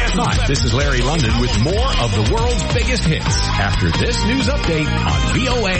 Hi, this is Larry London with more of the world's biggest hits after this news update on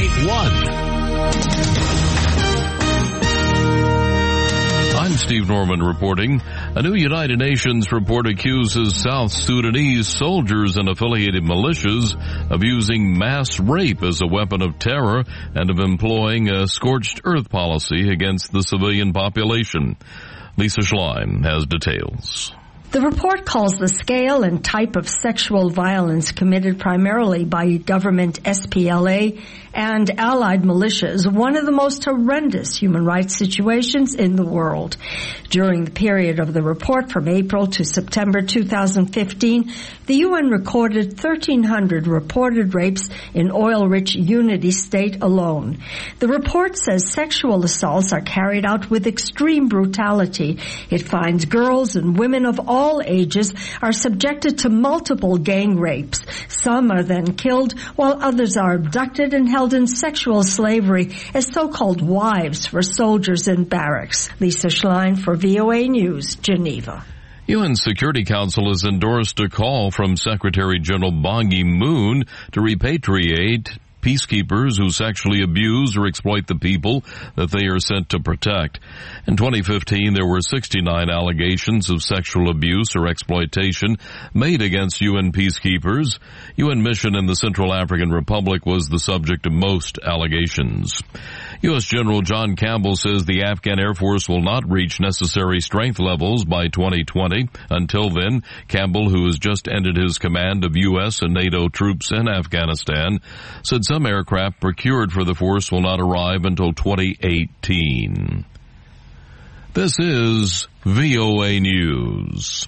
VOA1. I'm Steve Norman reporting. A new United Nations report accuses South Sudanese soldiers and affiliated militias of using mass rape as a weapon of terror and of employing a scorched earth policy against the civilian population. Lisa Schlein has details. The report calls the scale and type of sexual violence committed primarily by government SPLA and allied militias one of the most horrendous human rights situations in the world. During the period of the report from April to September 2015, the UN recorded 1,300 reported rapes in oil-rich Unity State alone. The report says sexual assaults are carried out with extreme brutality. It finds girls and women of all ages are subjected to multiple gang rapes. Some are then killed, while others are abducted and held in sexual slavery as so-called wives for soldiers in barracks. Lisa Schlein for VOA News, Geneva. UN Security Council has endorsed a call from Secretary General Ban Ki-moon to repatriate peacekeepers who sexually abuse or exploit the people that they are sent to protect. In 2015, there were 69 allegations of sexual abuse or exploitation made against UN peacekeepers. UN mission in the Central African Republic was the subject of most allegations. U.S. General John Campbell says the Afghan Air Force will not reach necessary strength levels by 2020. Until then, Campbell, who has just ended his command of U.S. and NATO troops in Afghanistan, said some aircraft procured for the force will not arrive until 2018. This is VOA News.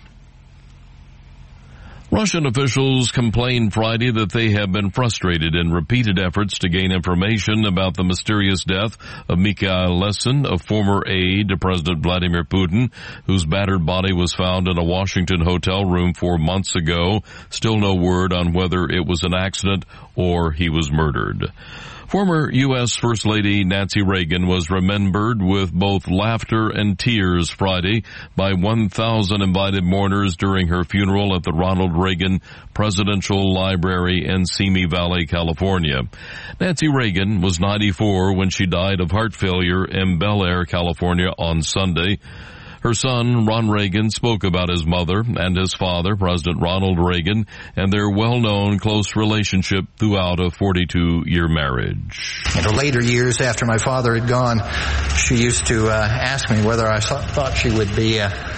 Russian officials complained Friday that they have been frustrated in repeated efforts to gain information about the mysterious death of Mikhail Lesin, a former aide to President Vladimir Putin, whose battered body was found in a Washington hotel room 4 months ago. Still no word on whether it was an accident or he was murdered. Former U.S. First Lady Nancy Reagan was remembered with both laughter and tears Friday by 1,000 invited mourners during her funeral at the Ronald Reagan Presidential Library in Simi Valley, California. Nancy Reagan was 94 when she died of heart failure in Bel Air, California on Sunday. Her son, Ron Reagan, spoke about his mother and his father, President Ronald Reagan, and their well-known close relationship throughout a 42-year marriage. In her later years, after my father had gone, she used to ask me whether I thought she would be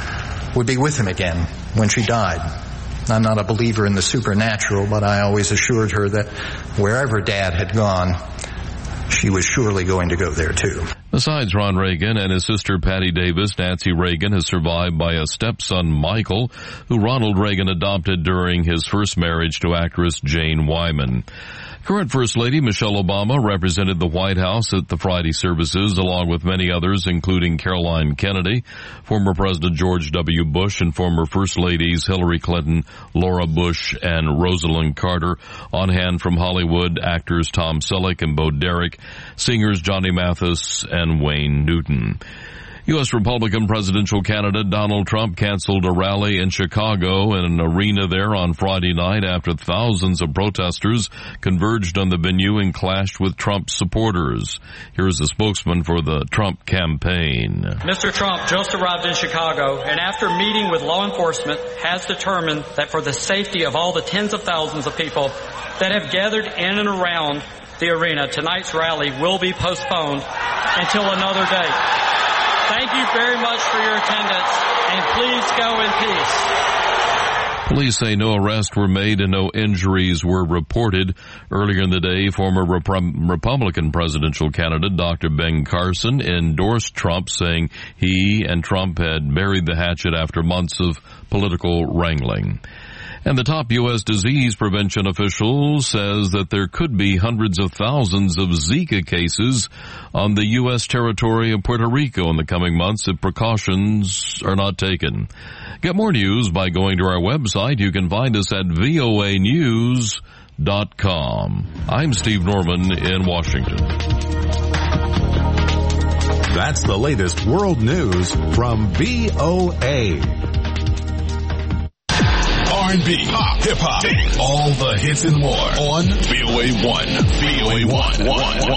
with him again when she died. I'm not a believer in the supernatural, but I always assured her that wherever Dad had gone, she was surely going to go there too. Besides Ron Reagan and his sister Patty Davis, Nancy Reagan is survived by a stepson, Michael, who Ronald Reagan adopted during his first marriage to actress Jane Wyman. Current First Lady Michelle Obama represented the White House at the Friday services, along with many others, including Caroline Kennedy, former President George W. Bush, and former First Ladies Hillary Clinton, Laura Bush, and Rosalind Carter. On hand from Hollywood, actors Tom Selleck and Bo Derek, singers Johnny Mathis and Wayne Newton. U.S. Republican presidential candidate Donald Trump canceled a rally in Chicago in an arena there on Friday night after thousands of protesters converged on the venue and clashed with Trump supporters. Here's a spokesman for the Trump campaign. Mr. Trump just arrived in Chicago and after meeting with law enforcement has determined that for the safety of all the tens of thousands of people that have gathered in and around the arena, tonight's rally will be postponed until another date. Thank you very much for your attendance, and please go in peace. Police say no arrests were made and no injuries were reported. Earlier in the day, former Republican presidential candidate Dr. Ben Carson endorsed Trump, saying he and Trump had buried the hatchet after months of political wrangling. And the top U.S. disease prevention official says that there could be hundreds of thousands of Zika cases on the U.S. territory of Puerto Rico in the coming months if precautions are not taken. Get more news by going to our website. You can find us at voanews.com. I'm Steve Norman in Washington. That's the latest world news from VOA. Are R&B, pop, hip-hop, all the hits and more on VOA1. VOA1.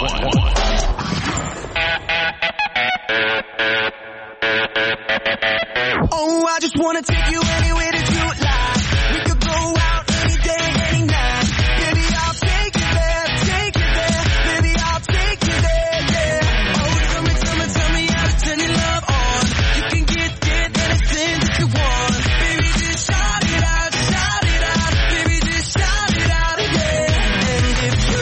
Oh, I just wanna take you anywhere that you would like. We could go out any day, any night. Baby, I'll take you there, take you there. Baby, I'll take you there, yeah. Oh, tell me how to turn your love on. You can get anything that you want. Baby, just shout it out, shout it out. Baby, just shout it out, yeah. And if you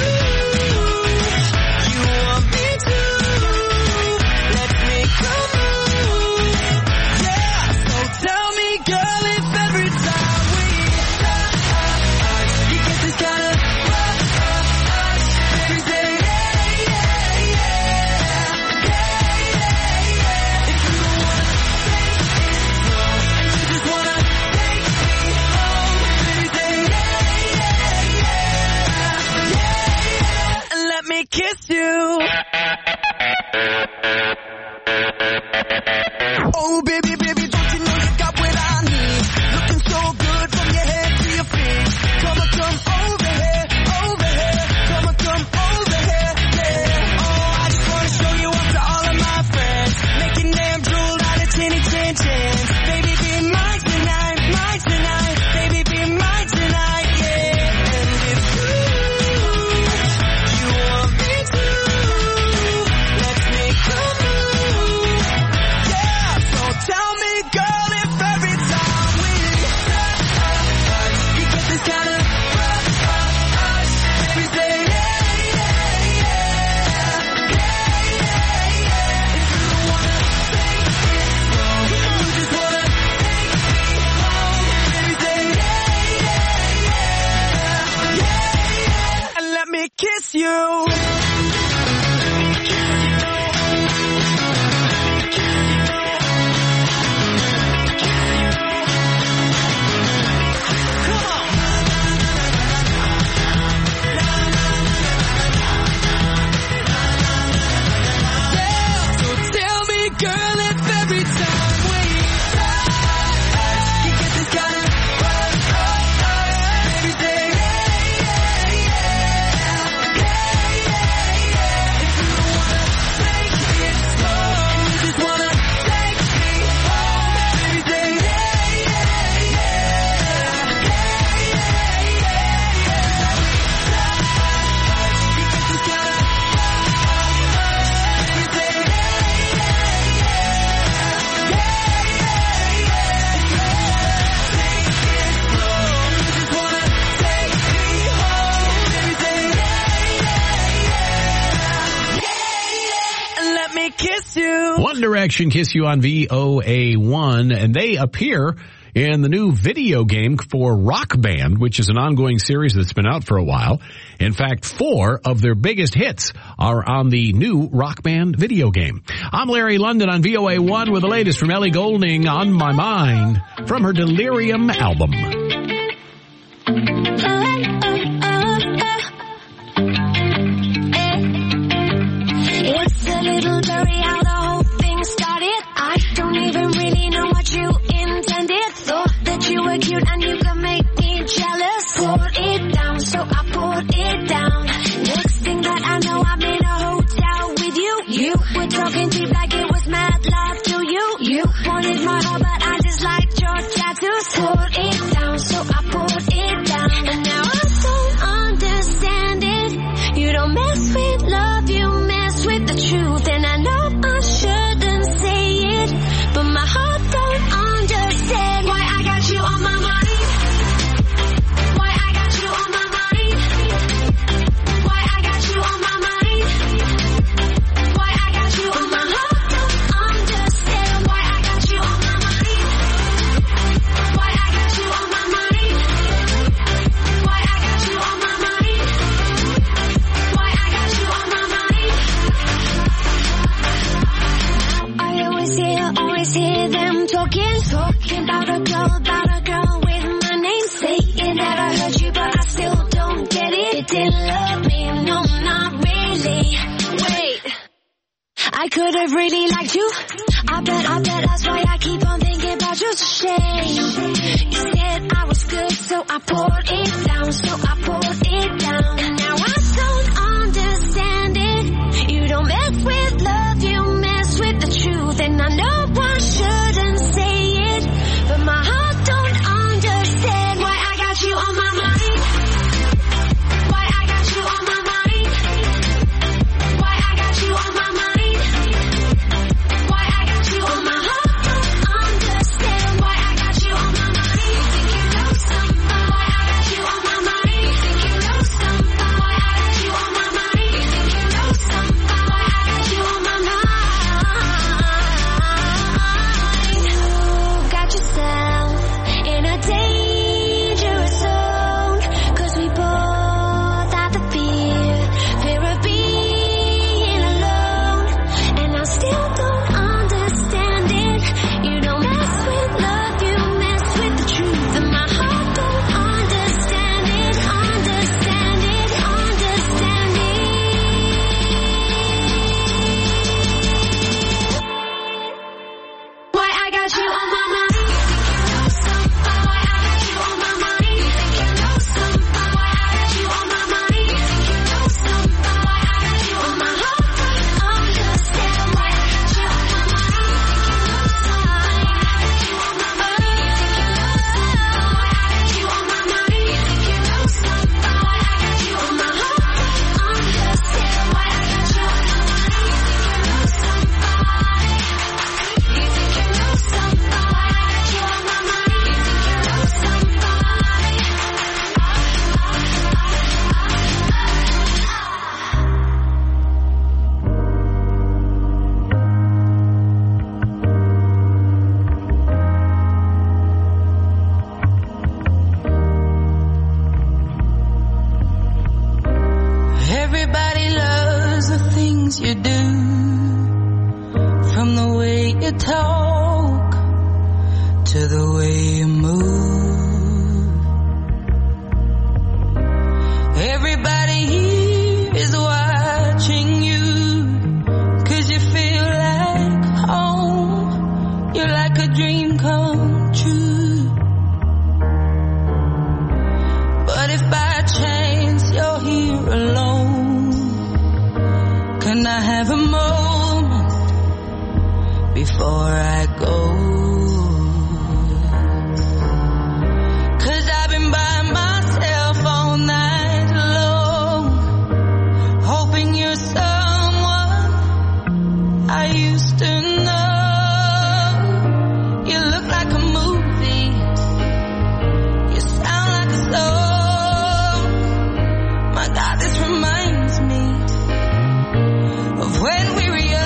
want me to, let's make a move, yeah. So tell me, girl, if every time we touch, you get this kind of rush every day, If you don't wanna take it slow, and you just wanna take me home every day, and let me kiss you. Oh, baby, don't you know you got what I need? Looking so good from your head to your feet. Come over here. Come over here, yeah. Oh, I just wanna show you off to all of my friends. Making them drool out of chinny chin chins. Baby, be mine tonight. Baby, be mine tonight, yeah. And if you want me to, let's make a move, yeah. So tell me, girl, if every time we touch, you get this kind of rush every day, If you don't wanna take it slow, you just wanna take me home every day, and let me kiss you. So tell me, girl, if every time we touch, you get this kind of rush every day, If you don't wanna take it slow, and you just wanna take me home every day, you get this kind of let me kiss you. One Direction Kiss You on VOA1, and they appear in the new video game for Rock Band, which is an ongoing series that's been out for a while. In fact, 4 of their biggest hits are on the new Rock Band video game. I'm Larry London on VOA1 with the latest from Ellie Goulding, On My Mind, from her Delirium album. It's a little blurry how the whole thing started. I don't even really know what you intended. Thought that you were cute and you could make me jealous. Poured it down, so I poured it down. Next thing that I know, I'm in a hotel with you. You were talking cheap like it was mad love to you. You wanted my heart, but I just liked your tattoos. Poured it down, so I poured it down. And now I don't understand it. You don't mess with love, you mess with the truth. And I know I shouldn't say it, but my heart don't understand why I got you on my mind. Why I got you on my mind. Why I got you on my mind. Why I got you on my heart don't understand why I got you on my mind. Why I got you on my mind. Why I got you on my mind. Why I got you on my mind. I always hear them talking about a girl with my name. Say it never hurt you, but I still don't get it. It didn't love me, no, not really. Wait, I could have really liked you. I bet that's why I keep on thinking about you. It's a shame. You said I was good, so things you do, from the way you talk to the way you move. Everybody here is watching you, 'cause you feel like home. You're like a dream come true. But if by chance you're here alone, can I have a moment before I go? 'Cause I've been by myself all night long, hoping you're someone I used to know. You look like a movie, you sound like a song. My God, this reminds me of when we were young.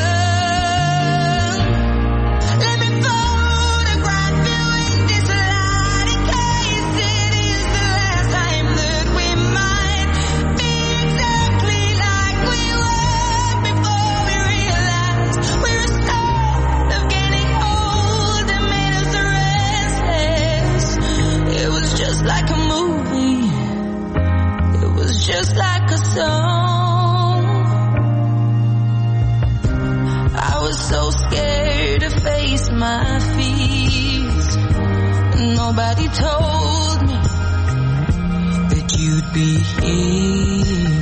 Let me photograph you in this light, in case it is the last time that we might be exactly like we were before we realized we were scared of getting old and made us restless. It was just like a movie, it was just like a song. I was so scared to face my fears. Nobody told me that you'd be here.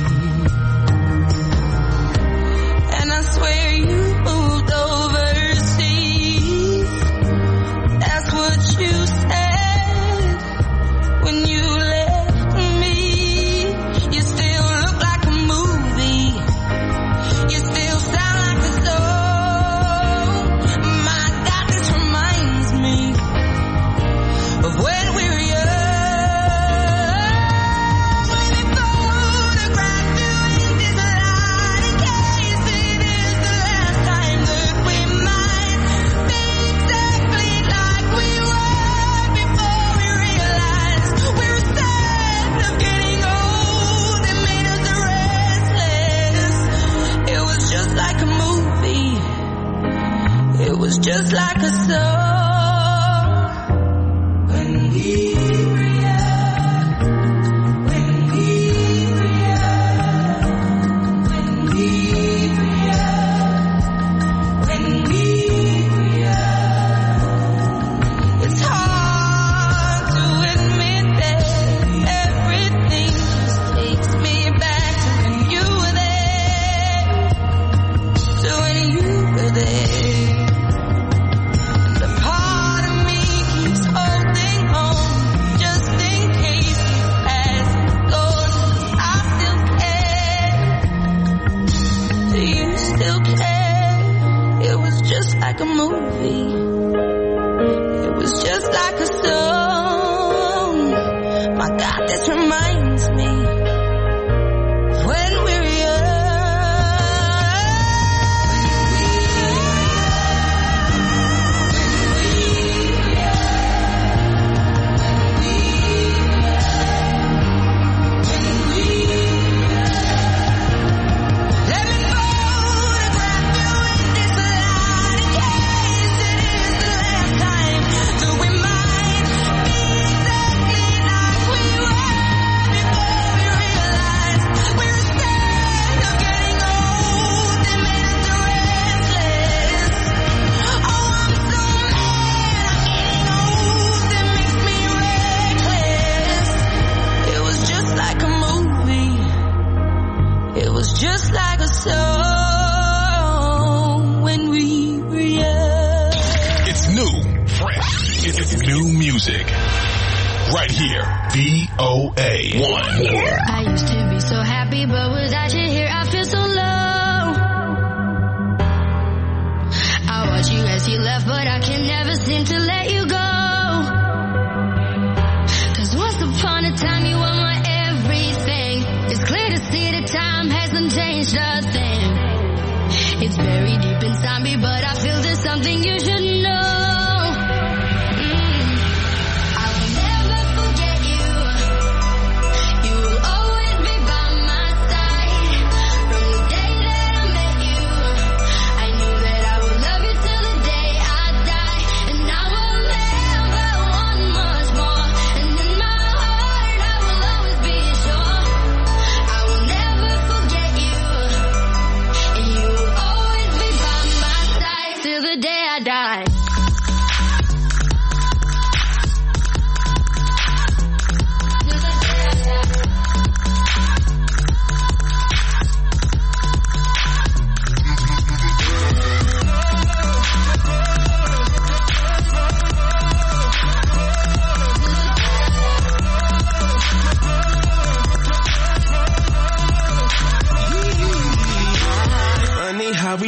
And I swear you moved overseas. That's what you said when you left me. You still look like a movie, you still sound like a song. My God, this reminds me of when we were young. Let me photograph you in this light, in case it is the last time that we might be exactly like we were before we realized we were scared of getting old and made us restless. It was just like a movie, it was just like a song. When we were young, when we were young, when we were young, when we were young. It's hard to admit that everything just takes me back to when you were there, to when you were there. And a part of me keeps holding on, just in case you pass on. I still care. Do you still care? It was just like a movie, it was just like a song. My God, this reminds me of when we were young. Let me photograph you in this light, in case it is the last time that we might be exactly like we were before we realized we were scared of getting old and made us restless. Oh, I'm so mad I'm getting old, it makes me reckless. It was just like a movie, it was just like a song when we were young. It's new, fresh. It's new music. Right here. VOA1. I used to be so happy, but without you here, I feel so low. I watch you as you left, but I can never seem to let you go. 'Cause once upon a time, you were my everything. It's clear to see that time hasn't changed a thing. It's very deep inside me, but I feel there's something you should know. I will never forget you. You will always be by my side. From the day that I met you,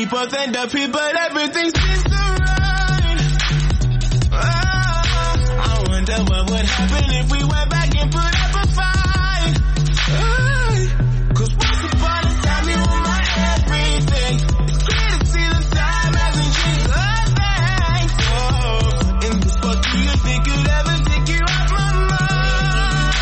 people think the people, everything seems to run. Oh, I wonder what would happen if we went back and put up a fight. Cause once upon a time you were my everything. It's clear to see the time hasn't changed a thing. Oh, in this book, do you think you'd ever take you off my mind?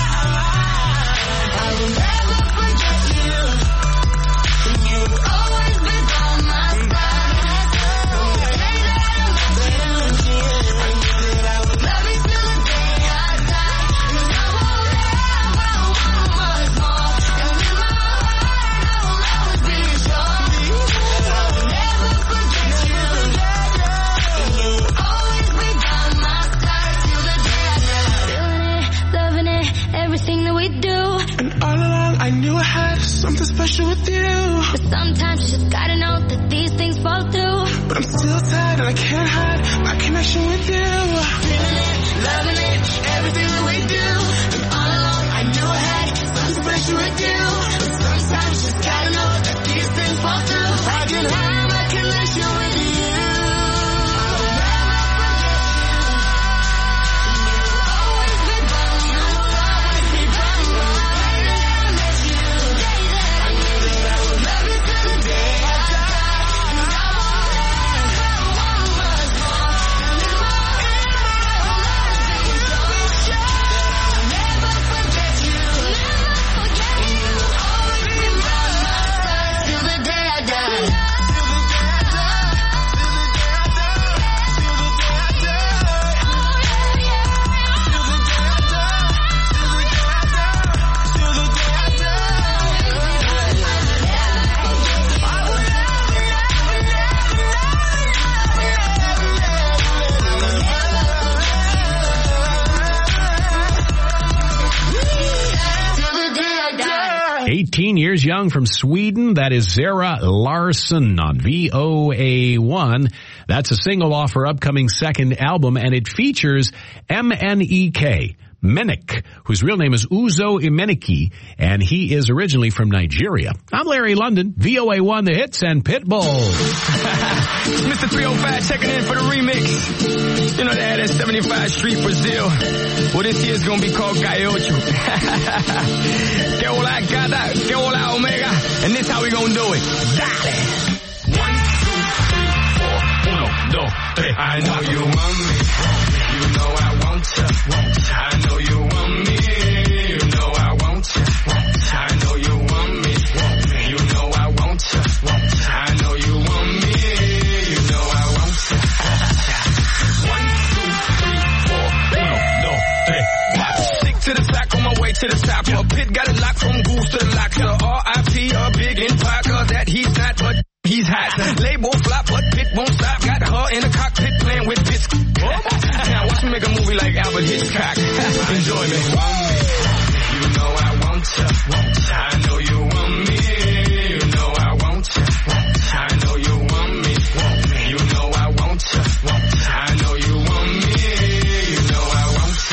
I will never forget you. You've always been by my side. The day that I met you, I knew that I would love you till the day I die. 'Cause I won't ever want much more. And in my heart, I will always be sure that I will never forget you. You've always been by my side till the day I die. Feeling it, loving it, everything that we do. And all along I knew I had something special with you. But sometimes you just gotta know that these things fall through. But I'm still tired and I can't hide my connection with you. Feeling it, loving it, everything that we do. And all along I knew I had something special with you. But sometimes you just gotta know that these things fall through. I can hide my connection with you. Till the day I die. 18 years young from Sweden. That is Zara Larsson on VOA1. That's a single off her upcoming second album, and it features MNEK. Menik, whose real name is Uzo Imeniki, and he is originally from Nigeria. I'm Larry London, VOA1, The Hits, and Pitbull. Mr. 305 checking in for the remix. You know they had that 75 Street Brazil. Well, this year's gonna be called Gaiocho. Que hola gata, que hola omega, and this how we gonna do it. Dale. 1, 2, 3, 4, 1, 2, 3. I know you want me. You know I want you. I know you want me. You know I want you. I know you want me. You know I want you. I know you want me. You know I want you. 1, 2, 3, 4. 1, 2, 3. Stick to the sack on my way to the top. A pit got it locked from goose to the lock. So R.I.P. a big empire, cause that he's not, but he's hot. Label flop, but pit won't stop. Got her in the cockpit playing with biscuits. Now watch me make a movie like Albert Hitchcock. Enjoy me. You know I want you. I know you want me. You know I want you. I know you want me. You know I want you. I know you want me. You know I want you.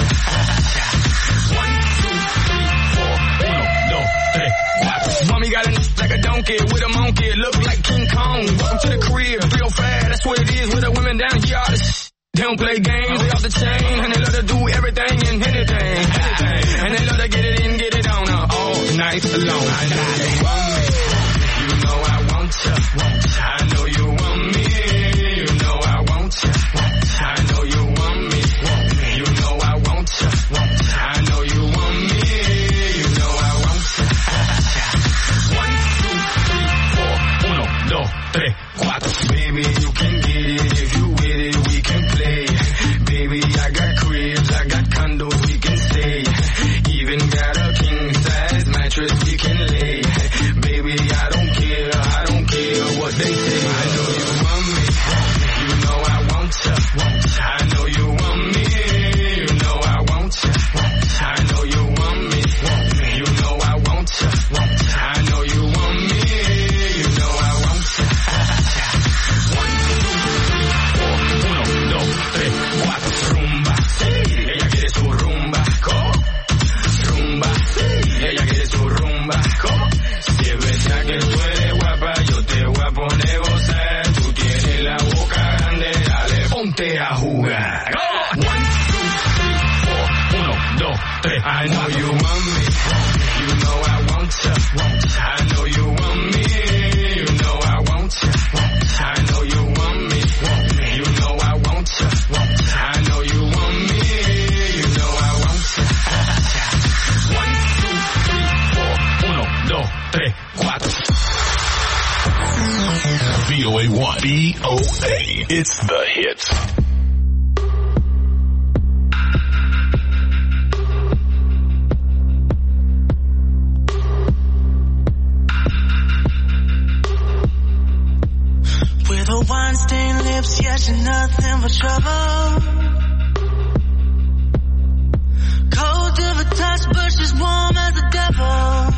1, 2, 3, 4. 1, 2, 3. Mommy got a like a donkey with a monkey. Look like King Kong. Welcome to the crib. Real fast. That's what it is with the women down here. All this they don't play games, they off the chain, and they love to do everything and anything. And they love to get it in, get it on all night long. I know you want me, you know I want you. I know you want me, you know I want you. I know you want me, you know I want you. I know you want me, you know I want you. 1, 2, 3, 4. 1, 2, 3, 4. Baby, you can get it if you with it. We can play. Baby, I got cribs, I got condos, we can stay. Even got a king size mattress we can lay. Baby, I know you want me. You know I want you. I know you want me. You know I want you. I know you want me. You know I want you. I know you want me. You know I want you. 1, 2, 3, 4. 1, 2, 3, 4. VOA1. VOA. It's the hits. With her wine-stained lips, yeah, she's nothing but trouble. Cold to the touch, but she's warm as the devil.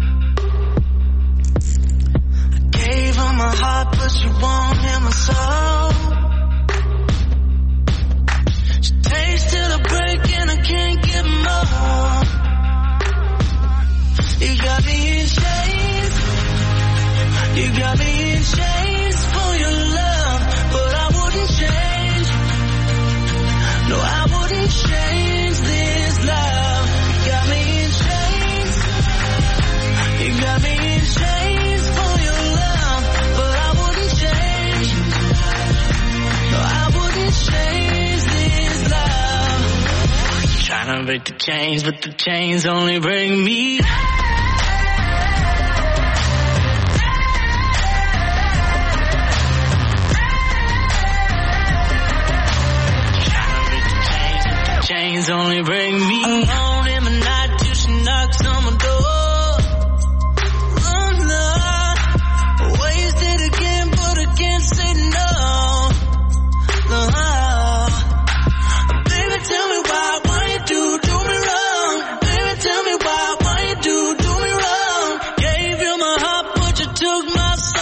I gave her my heart, but she won't hear my soul. She takes till I break and I can't get more. You got me in chains. You got me in chains for your love, but I wouldn't change. No, I wouldn't change this love. You got me in chains. You got me in chains for your love, but I wouldn't change. No, I wouldn't change this love. Trying to break the chains, but the chains only break me. Chains only bring me alone in the night till she knocks on my door. Oh no, wasted again, but I can't say no. No, baby, tell me why you do me wrong? Baby, tell me why you do me wrong? Gave you my heart, but you took my soul.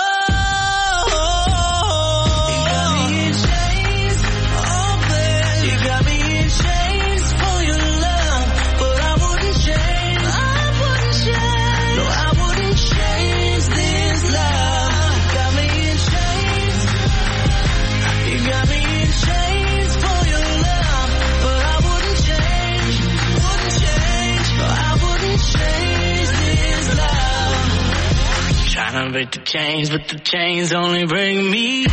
You got me in chains, oh babe, you got me in chains for your love, but I wouldn't change. I wouldn't change. No, I wouldn't change this love. You got me in chains. You got me in chains for your love, but I wouldn't change. Wouldn't change. No, I wouldn't change this love. Trying to break the chains, but the chains only bring me.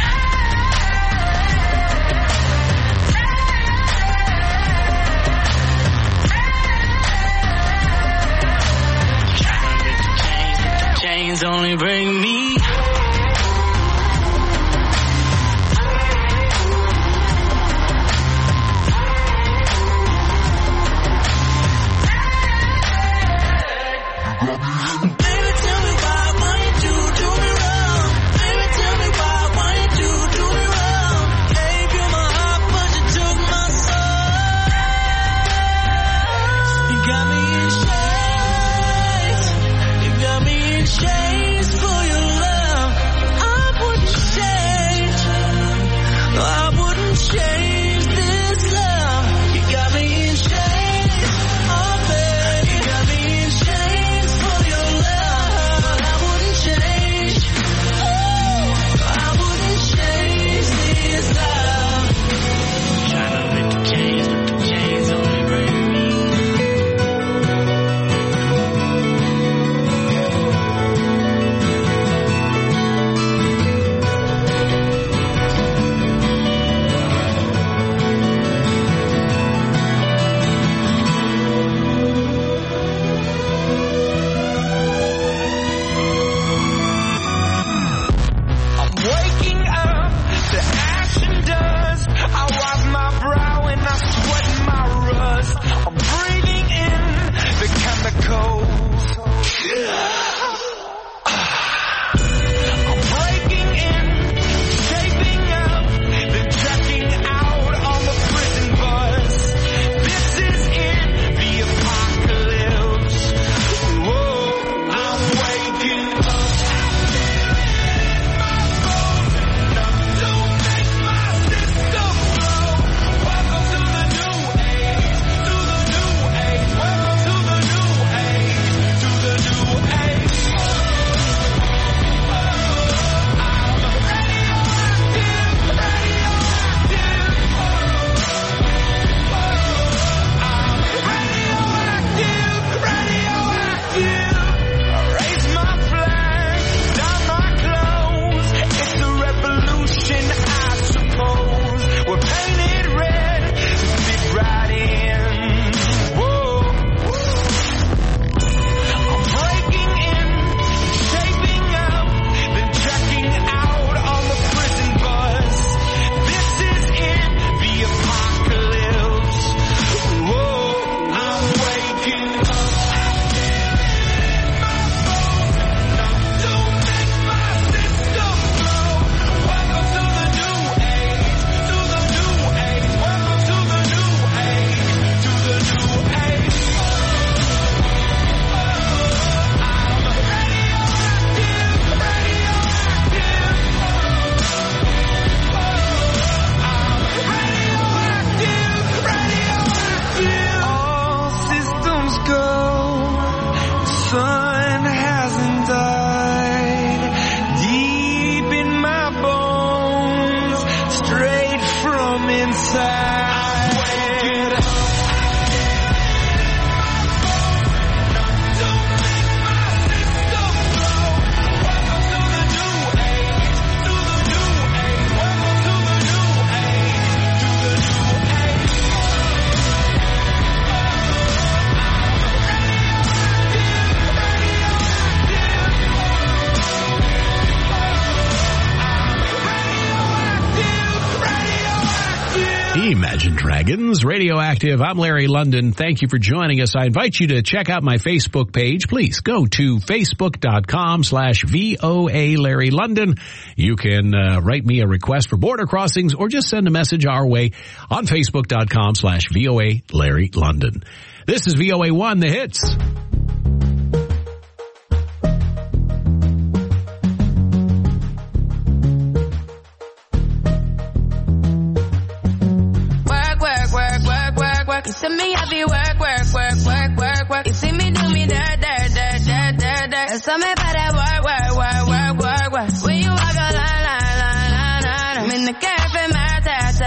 Chains only bring me. Baby, tell me why you do me wrong? Baby, tell me why you do me wrong? Gave you my heart, but you took my soul. You got me in chains. You got me in chains for your Imagine Dragons, Radioactive. I'm Larry London. Thank you for joining us. I invite you to check out my Facebook page. Please go to facebook.com/VOA Larry London. You can write me a request for border crossings or just send a message our way on facebook.com/VOA Larry London. This is VOA1, The Hits. You see me heavy work. You see me do me dirt. So me better work. When you walk a line. I'm in the cafe, my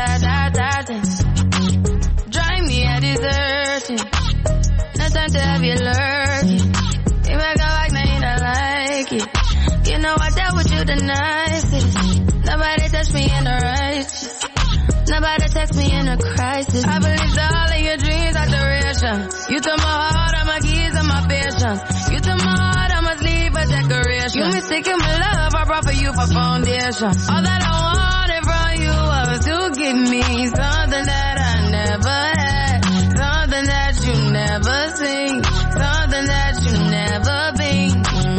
drive me a desertion. No time to have you lurking. You make a like, now you don't like it. You know I dealt with you the nicest. Nobody touched me in the righteous. Nobody text me in a crisis. I believed all of your dreams are duration. You took my heart, all my keys, and my patience. You took my heart, I must leave a decoration. You mistaken my love, I brought for you for foundation. All that I wanted from you was to give me something that I never had. Something that you never seen. Something that you never been.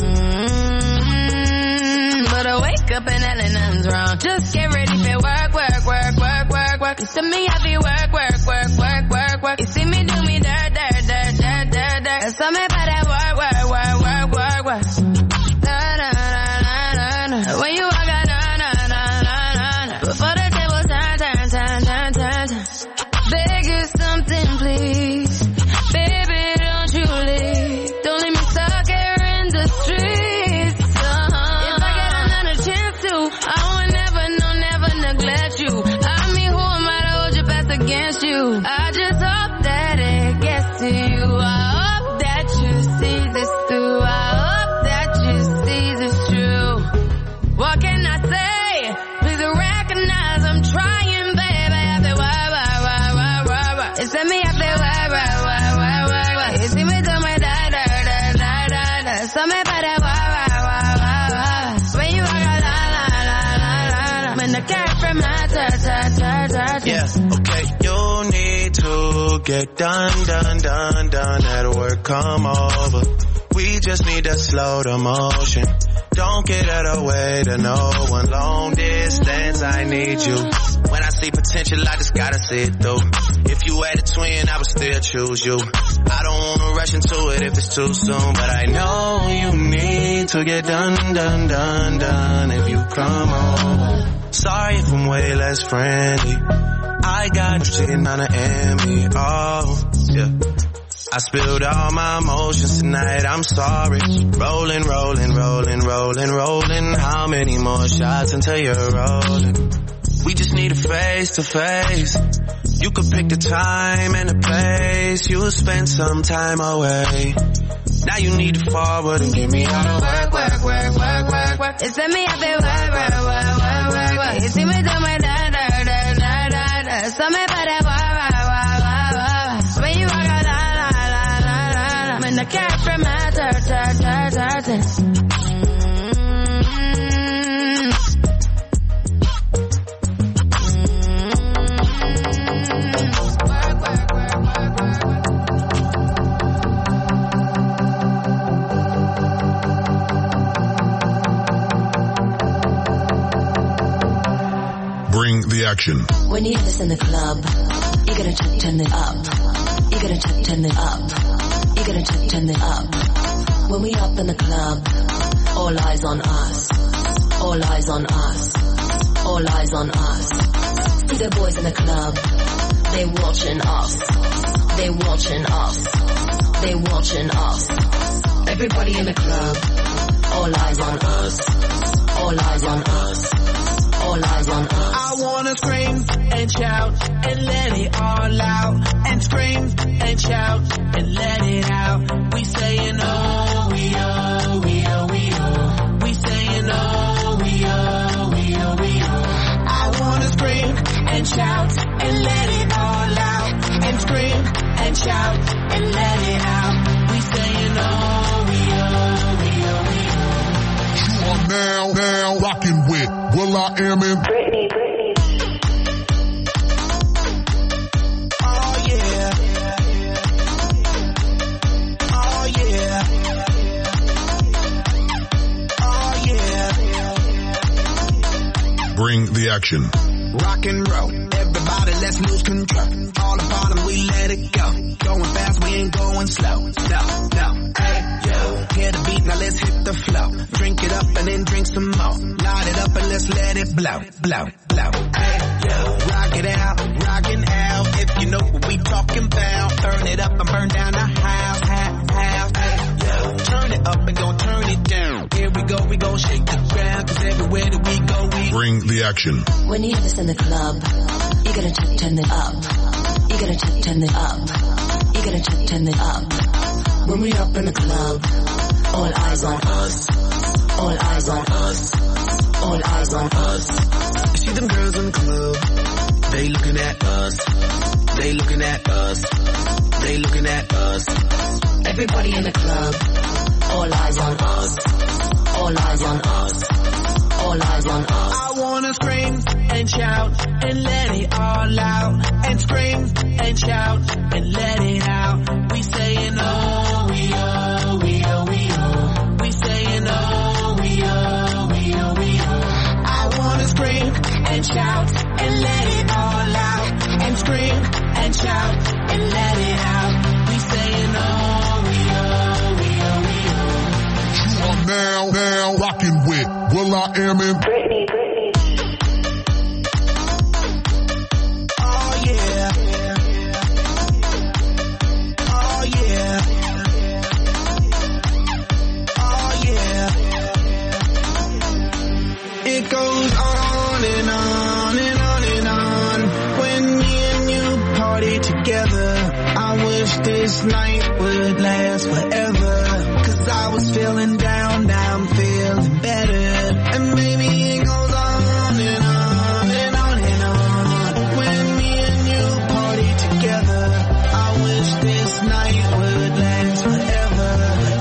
But I wake up and nothing's wrong. Just get ready for work. You see me heavy work. You see me do me dirt. So me better work. When you walk out, before the table turn. Beg you something, please. Baby, don't you leave. Don't leave me stuck here in the streets. If I get another chance to, I will never neglect you. Against you, I just hope that it gets to you. I hope that you see this through. I hope that you see this true. What can I say? Please recognize I'm trying, baby. I feel why. It's me, I feel why. You see me do my da. So me better why. When you walk out, I'm in the car from my yeah, okay. You need to get done. At work, come over. We just need to slow the motion. Don't get out of the way to no one. Long distance, I need you. When I see potential, I just gotta see it through. If you had a twin, I would still choose you. I don't wanna rush into it if it's too soon, but I know you need to get done. If you come over. Sorry if I'm way less friendly. I got you sitting on the Emmy. Oh, yeah. I spilled all my emotions tonight, I'm sorry. Rolling. How many more shots until you're rolling? We just need a face to face. You could pick the time and the place. You'll spend some time away. Now you need to forward and get me out of work. It's me, I feel work. You see me do my da. So me better when you walk out, I'm in the car from my Bring the action. When you hear this in the club, you gotta turn it up. You gotta turn it up. You gotta turn it up. When we up in the club, all eyes on us. All eyes on us. All eyes on us. See the boys in the club, they watching us. They watching us. They watching us. Everybody in the club, all eyes on us. All eyes on us. All eyes on us. I wanna scream and shout and let it all out. And scream and shout and let it out. We saying oh, we oh, we oh, we oh. We saying oh, we oh, we oh, we oh. I wanna scream and shout and let it all out. And scream and shout and let it out. We saying oh, we oh, we oh, we oh. You are now rocking with Will I Am in Britney. Bring the action. Rock and roll, everybody let's lose control. All the bottom, we let it go. Going fast, we ain't going slow. No, hey, yo. Hear the beat, now let's hit the flow. Drink it up and then drink some more. Light it up and let's let it blow. Hey, yo. Rock it out, rockin' out. If you know what we talking about. Burn it up and burn down the house. Hey, yo. Turn it up and gon' turn it down. Here we gon' shake the ground. Cause everywhere that we go, we bring the action. When you have this in the club, you gotta turn it up. You gotta turn it up. You gotta turn it up. When we up in the club, all eyes on us. All eyes on us. All eyes on us. You see them girls in the club, they looking at us. They looking at us. They looking at us. Everybody in the club, all eyes on us. All eyes on us. All eyes on us. I wanna scream and shout and let it all out. And scream and shout and let it out. We saying oh, we oh, we oh, we oh. We saying oh, we oh, we oh, we oh. I wanna scream and shout and let it all out. And scream and shout and let it out. We saying oh, we oh, we oh, we oh. You are now rocking with will.i.am and Britney. Oh yeah. Oh yeah. Oh yeah. It goes on and on and on and on. When me and you party together, I wish this night would last forever. Cause I was feeling down, now I'm feeling better. And maybe it goes on and on and on and on. When me and you party together, I wish this night would last forever,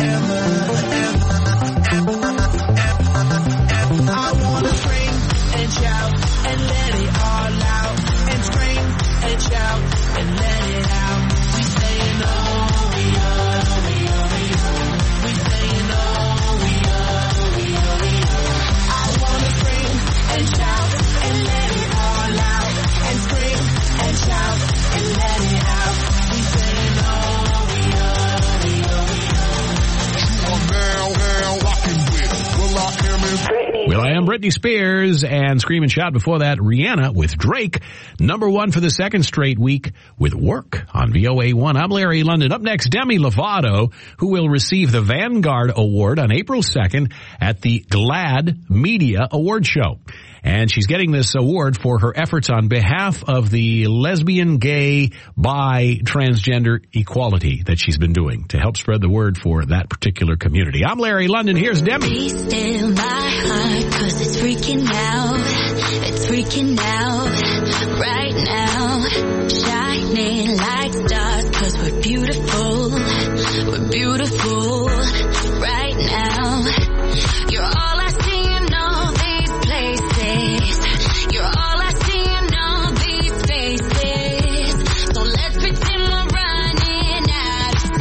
forever. I wanna scream and shout and let it all out. And scream and shout and let it out. We saying oh, we oh, we oh, we oh. We saying oh, we oh, we oh, we oh. I wanna scream and shout and let it all out. And scream and shout and let it out. We saying oh, we oh, we oh, we oh. you are now rocking with will.i.am and Britney. will.i.am, Britney Spears, and Scream and Shout before that, Rihanna with Drake. Number one for the second straight week with Work on VOA1. I'm Larry London. Up next, Demi Lovato, who will receive the Vanguard Award on April 2nd at the GLAAD Media Award Show. And she's getting this award for her efforts on behalf of the lesbian, gay, bi, transgender equality that she's been doing to help spread the word for that particular community. I'm Larry London. Here's Demi. Be still my heart, 'cause it's freaking out. It's freaking out right now. Shining like stars, 'cause we're beautiful. We're beautiful right now. You're all I see in all these places. You're all I see in all these faces. So let's pretend we're running out of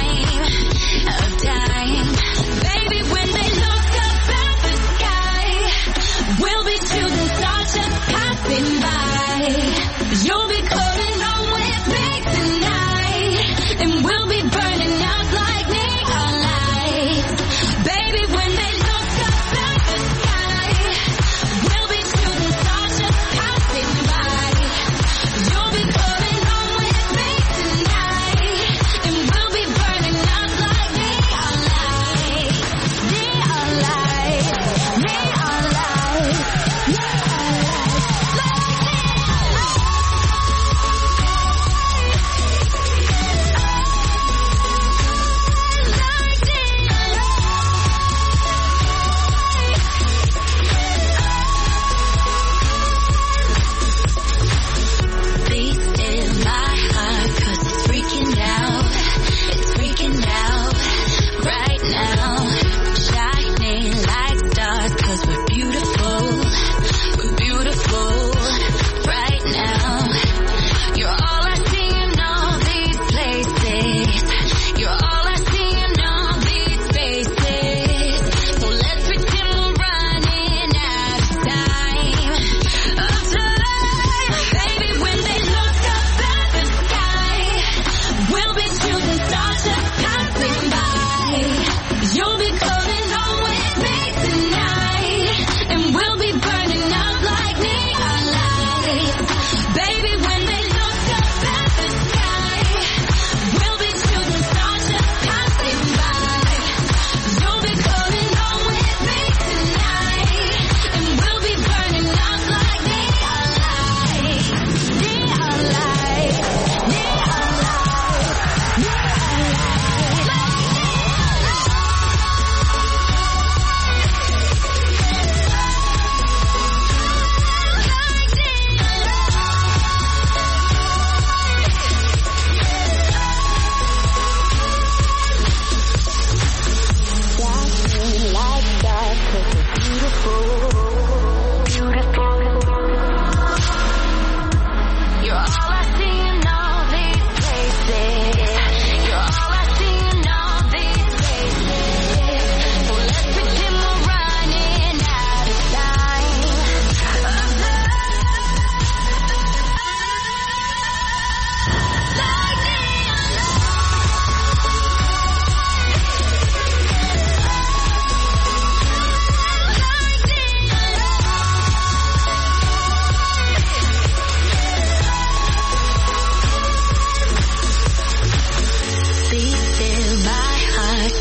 time. Baby, when they look up at the sky, we'll be shooting stars just passing by. You'll be coming home with me tonight, and we'll be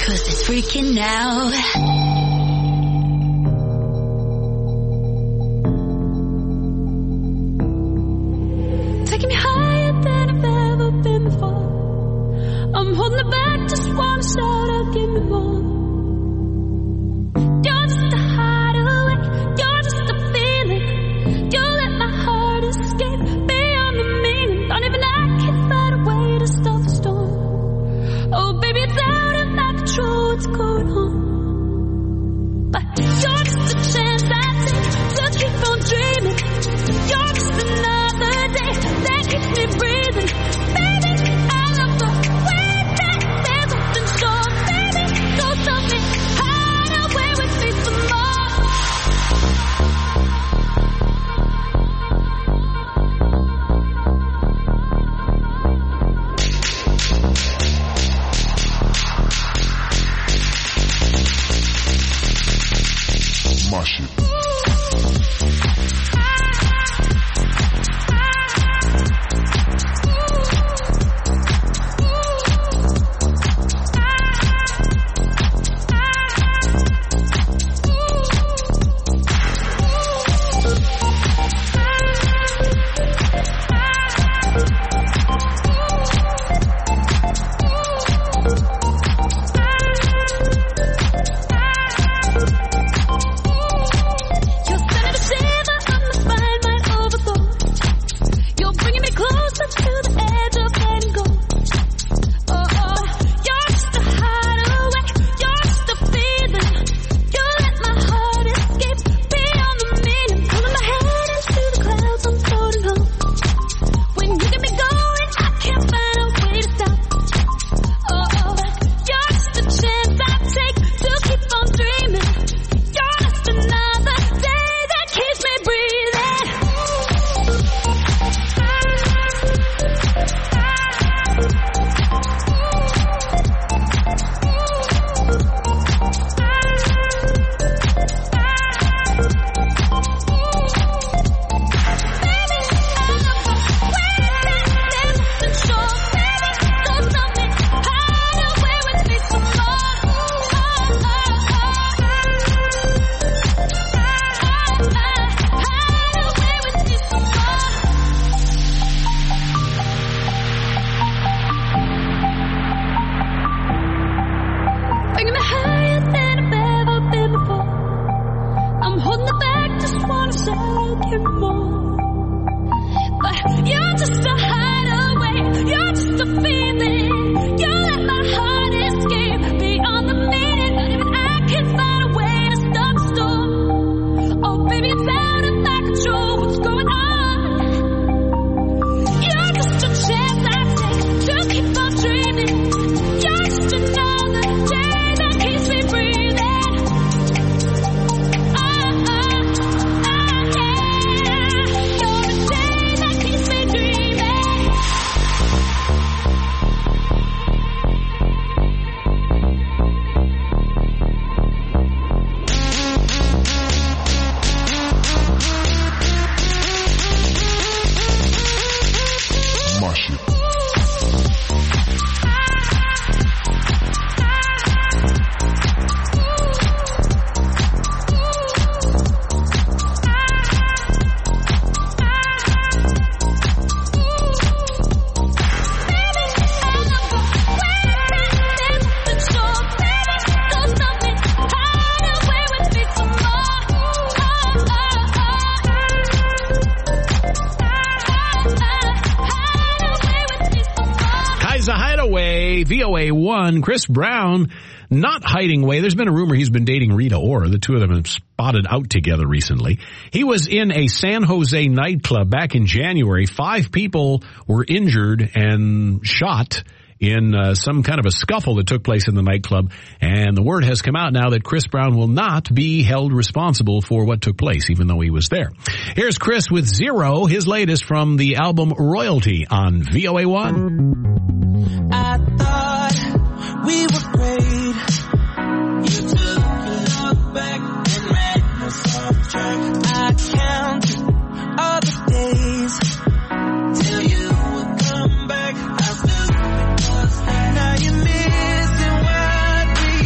'cause it's freaking out. Taking me higher than I've ever been before. I'm holding it back, just wanna shout out, give me more. You're just a hideaway, you're just a feeling. You let my heart escape beyond the meaning. Don't even I can find a way to stop the storm. Oh baby, it's out of my control, what's going on? But you're just a chance I take to keep on dreaming. You're just another day that keeps me breathing. Baby, I love the way that there's something sure. Baby, go tell me, hide away with me some more. My shit. VOA1, Chris Brown not hiding away. There's been a rumor he's been dating Rita Ora. The two of them have spotted out together recently. He was in a San Jose nightclub back in January. 5 people were injured and shot in some kind of a scuffle that took place in the nightclub. And the word has come out now that Chris Brown will not be held responsible for what took place, even though he was there. Here's Chris with Zero, his latest from the album Royalty on VOA1. I thought we were great. You took a look back and ran us off track. I count all the days till you would come back. How stupid was. Now you're missing what we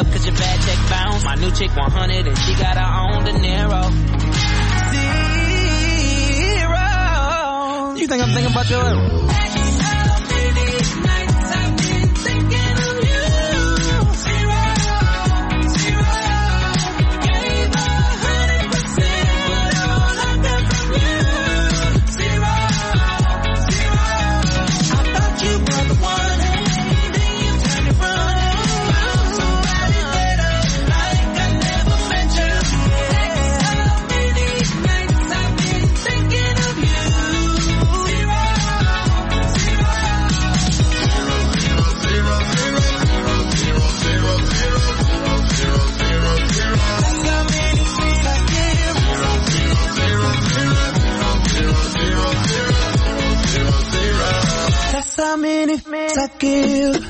up cause your bad check bounced. My new chick 100 and she got her own De Niro. Zero. You think I'm thinking about your... How many I give?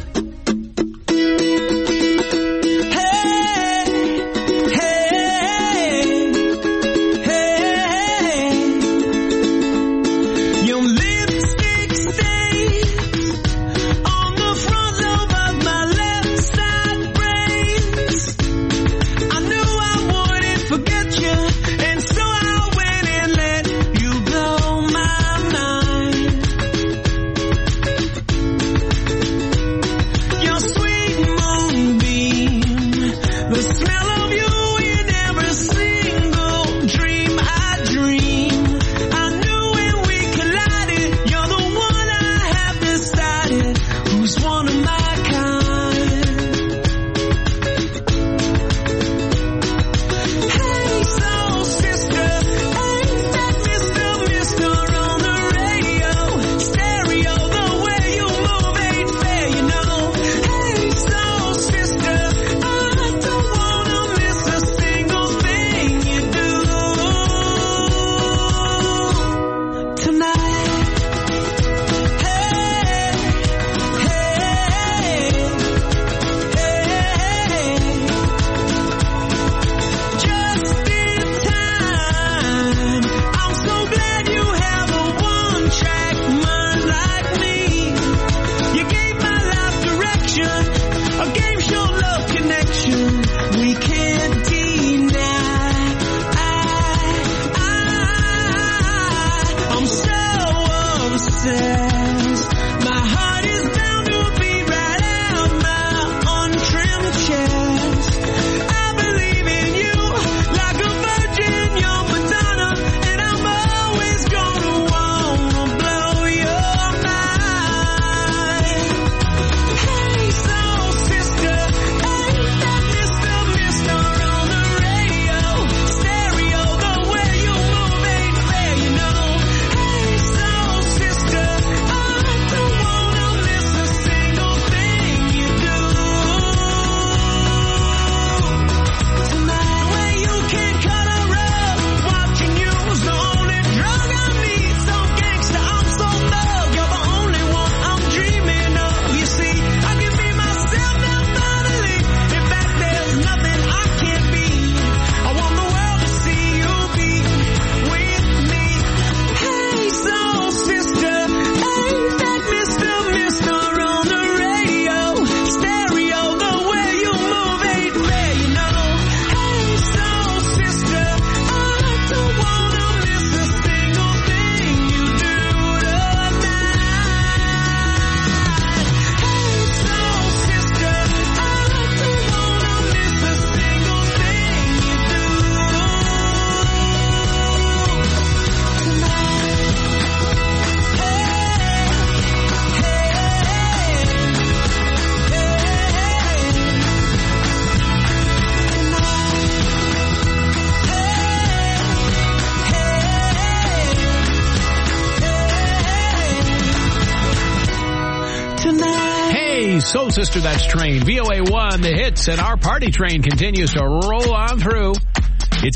Soul Sister, that's Train. VOA1, the hits, and our party train continues to roll on through. It's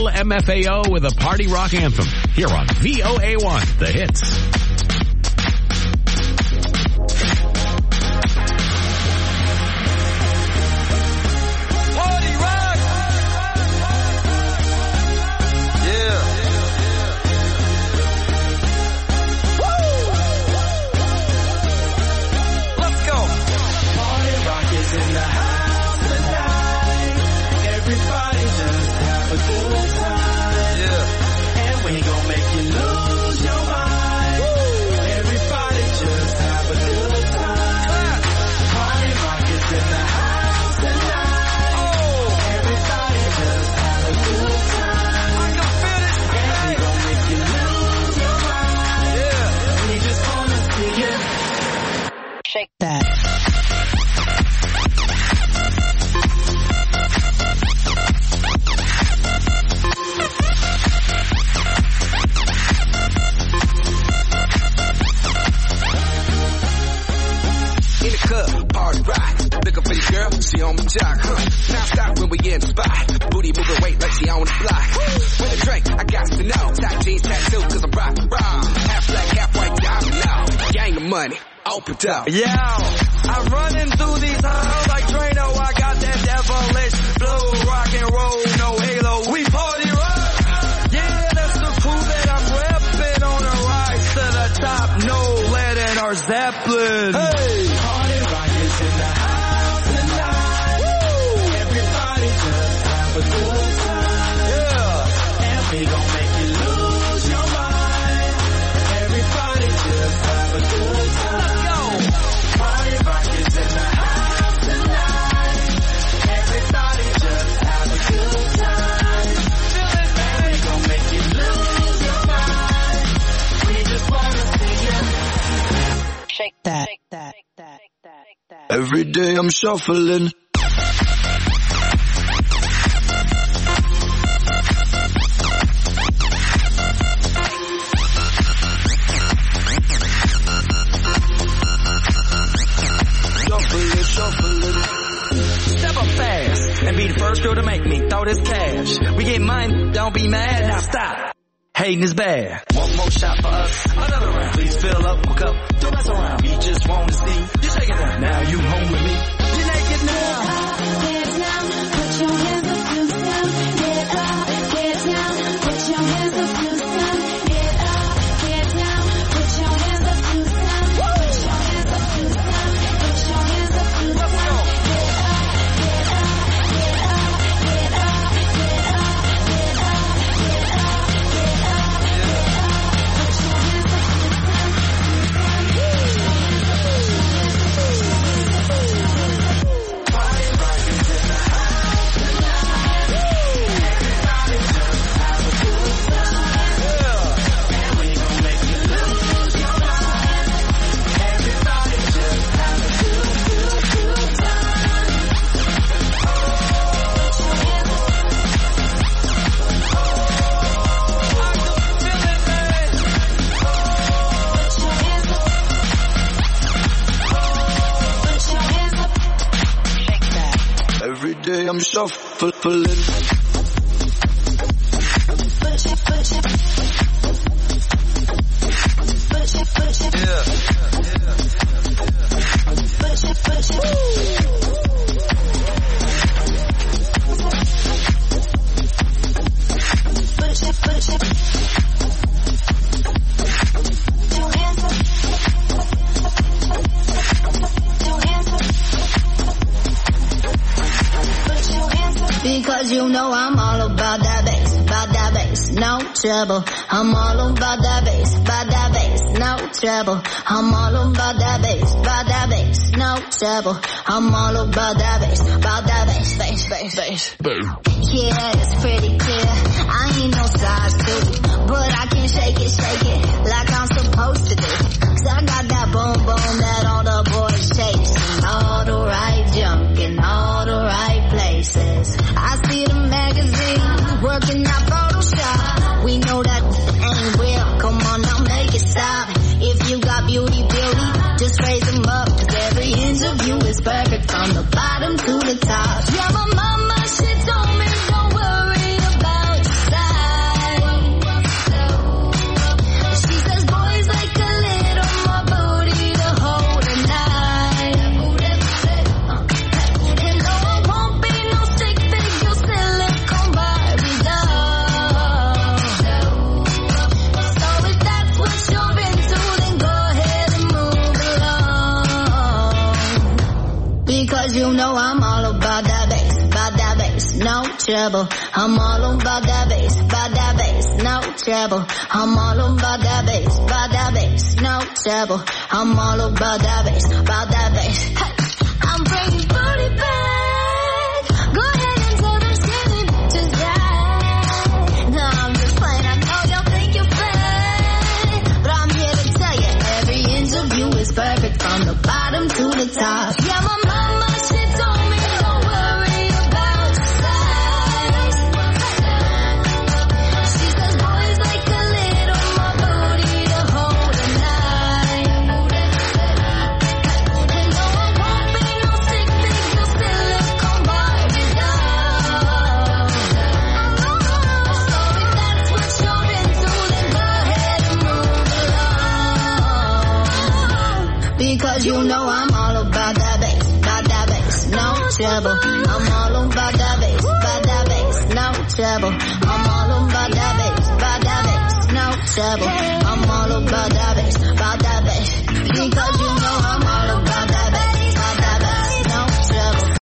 LMFAO with a party rock anthem here on VOA1, the hits. In the house tonight. she on my jock. Now stop when we in the spot. Booty moving weight like she on the block. With a drink, I got to know. Tight jeans tattoo, cause I'm rock. Half black, half white, diamond now. Gang of money, open up. Yo, I'm running through these halls like Drano. I got that devilish flow, rock and roll, no halo. We party rock. Yeah, that's the crew that I'm repping on a rise to the top. No lead in our Zeppelin. Hey, party rock is in the house tonight. Woo! Everybody just have a good time. Yeah, and we gon' make you lose your mind. Everybody just have a good time. Let's go. Party rock is in the house tonight. Everybody just have a good time. Feel it, man. We gon' make you lose your mind. We just wanna see you shake that, shake that, shake that, shake that. Every day I'm shuffling. Step up fast and be the first girl to make me throw this cash. We get mine, don't be mad, now stop. Hating is bad. One more shot for us, another round. Please fill up my cup, don't mess around. We just wanna see you shaking it. Now you home with me. You're naked now. Get down, put your hands up to sound. Get up, get down, put your hands up to sound. Get up, get down, put your hands up to sound. Put your hands up to sound. Put your hands up to sound. Get up, get up, get up, get up, get up, get up, get Every day I'm shuffling. Because you know I'm all about that bass, no trouble. I'm all about that bass, no trouble. I'm all about that bass, no trouble. I'm all about that bass, bass. Yeah, it's pretty clear. I ain't no size 2, but I can shake it like I'm supposed to do. 'Cause I got that boom boom that all the boys chase, all the right junk in all the right places. I see the magazine working out Photoshop. We know that ain't real. Come on now, make it stop. If you got beauty, just raise them up. 'Cause every inch of you is perfect from the bottom to the top. Yeah, my mama, she told me don't worry about your size. She says boys like a little more booty to hold at night. And no, I won't be no stick figure silicone Barbie doll. So if that's what you're into, then go ahead and move along. Because you know I'm all about that bass, no trouble. I'm all about that bass, no trouble. I'm all about that bass, no trouble. I'm all about that bass, Hey, I'm bringing booty back. Go ahead and tell them skinny bitches that. No, I'm just playing. I know y'all think you're bad, but I'm here to tell you every inch of you is perfect from the bottom to the top. Yeah, my mama, she told me don't worry about your size. She says boys like a little more booty to hold at night. And no, I won't be no stick figure silicone trouble. I'm all about that bass, no trouble. I'm all about that bass, no trouble. I'm all about that bass, because you